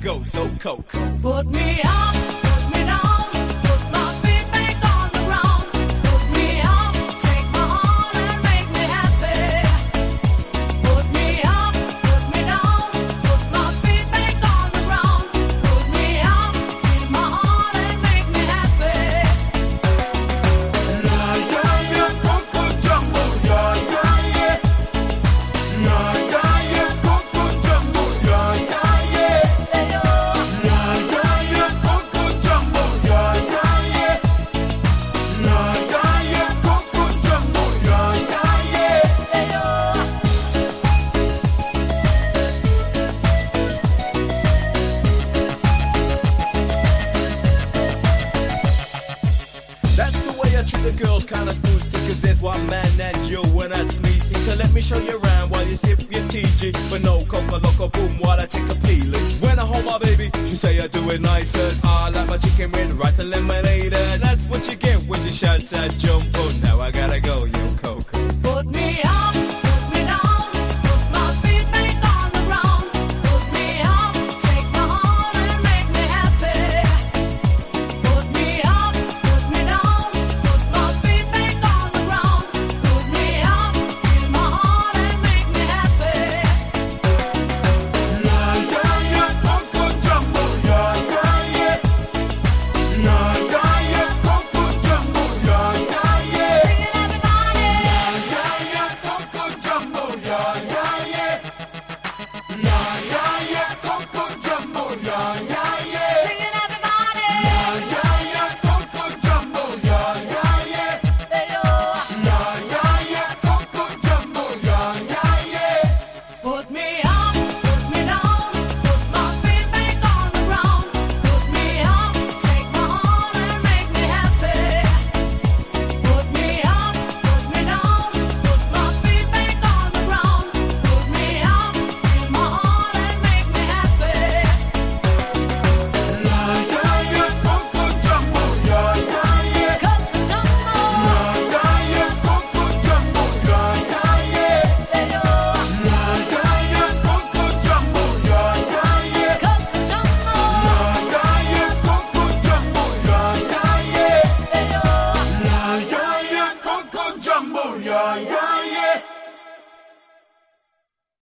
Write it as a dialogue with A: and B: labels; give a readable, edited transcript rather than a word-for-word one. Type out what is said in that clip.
A: go, so coke.
B: Put me up, put me down, put my feet back on the ground. Put me up, take my heart and make me happy. Put me up, put me down, put my feet back on the ground. Put me up, feel my heart and make me happy.
C: La ya ya Coco Jumbo, ya ya yeah. La ya ya Coco Jumbo, ya ya yeah. La ya ya Coco Jumbo, ya ya yeah. La ya ya Coco Jumbo, ya ya yeah.
A: That's the way I treat the girls, kinda smooth, cause there's one man and you, and that's me. See, so let me show you around while you sip your TG. But no coca loco boom while I take a peeling. When I hold my baby, she say I do it nicer. I like my chicken with rice and lemonade.